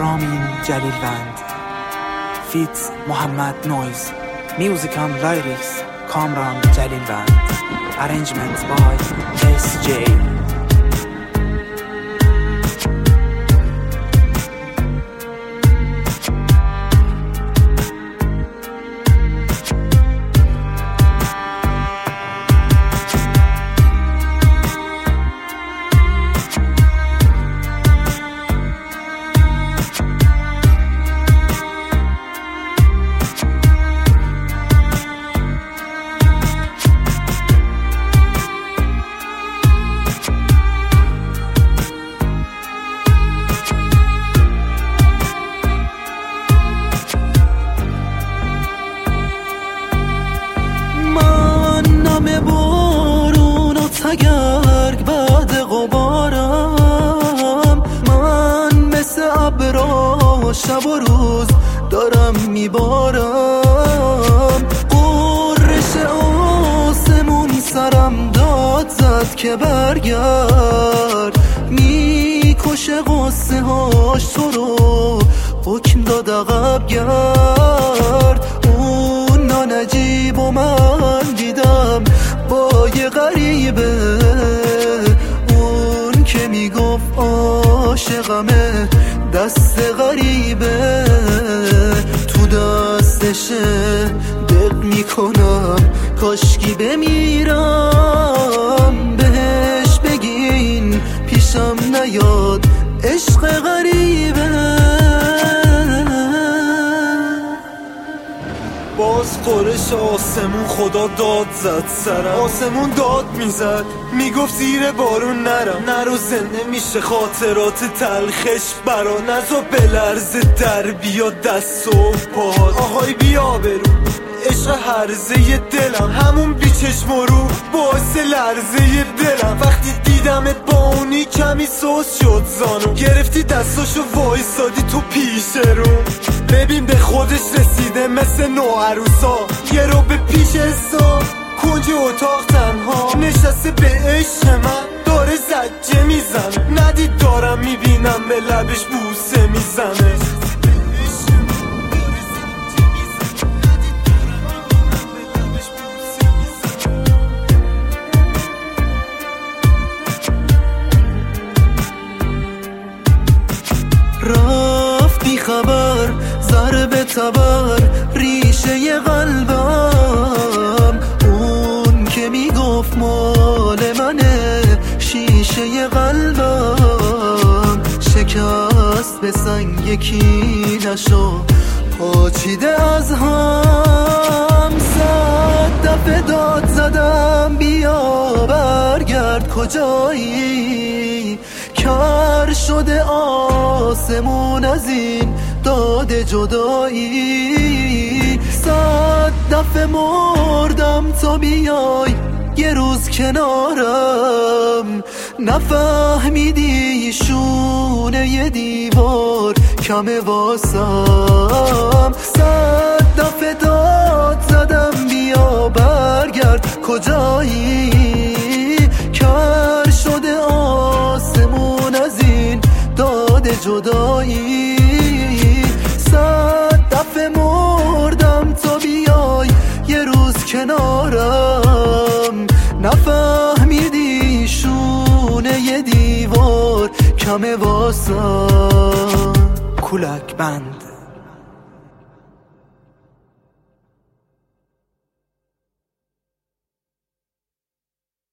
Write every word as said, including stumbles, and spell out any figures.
رامین جلیلوند فیت محمد نویز Music and lyrics Kamran Jalilwand Arrangements by S J بارون و تگرگ بعد غبارم، من مثل ابرا شب و روز دارم میبارم. قررش آسمون سرم داد زد که برگرد، میکشه قصه هاش تو رو حکم داد عقب گرد. اون نانجیب و من دیدم با یه غریبه، اون که میگفت عاشقمه دست غریبه، تو دستشه دق میکنم کاشکی بمیرم. بهش بگین پیشم نیاد عشق غریبه. باز قرش آسمون خدا داد زد سرم، آسمون داد میزد میگفت زیر بارون نرم، نرو زنده میشه خاطرات تلخش برا، نزا بلرزه در بیا دست و پاد. آهای بیا برو عشق هرزه دلم، همون بیچشم رو باعث لرزه دلم. وقتی دیدمت با اونی کمی سوس شد زانو، گرفتی دستاشو وایسادی تو پیش رو. ببین به خودش رسیده مثل نوعروسا، یه رو به پیش حساب کنج اتاق تنها نشسته به عشق من داره زجه میزنه. ندید دارم میبینم به لبش بوسه میزنه. رفت بی خبر ضرب تبر ریشه قلبم، اون که میگفت مال منه شیشه قلبم. شکست به سنگ یکی نشو پاچیده از هم، صد دفعه داد زدم بیا برگرد کجایی. کر شده آسمون از این داد جدایی، صد دفعه مردم تا بیای یه روز کنارم. نفهمیدی شونه یه دیوار کمه واسم، صد دفعه داد زدم بیا برگرد کجایی. کر شده آسمون از این داد جدایی، صد دفعه مردم تا بیای یه روز کنارم. نفهمیدی شونه یه دیوار کمه واسم. کولک بند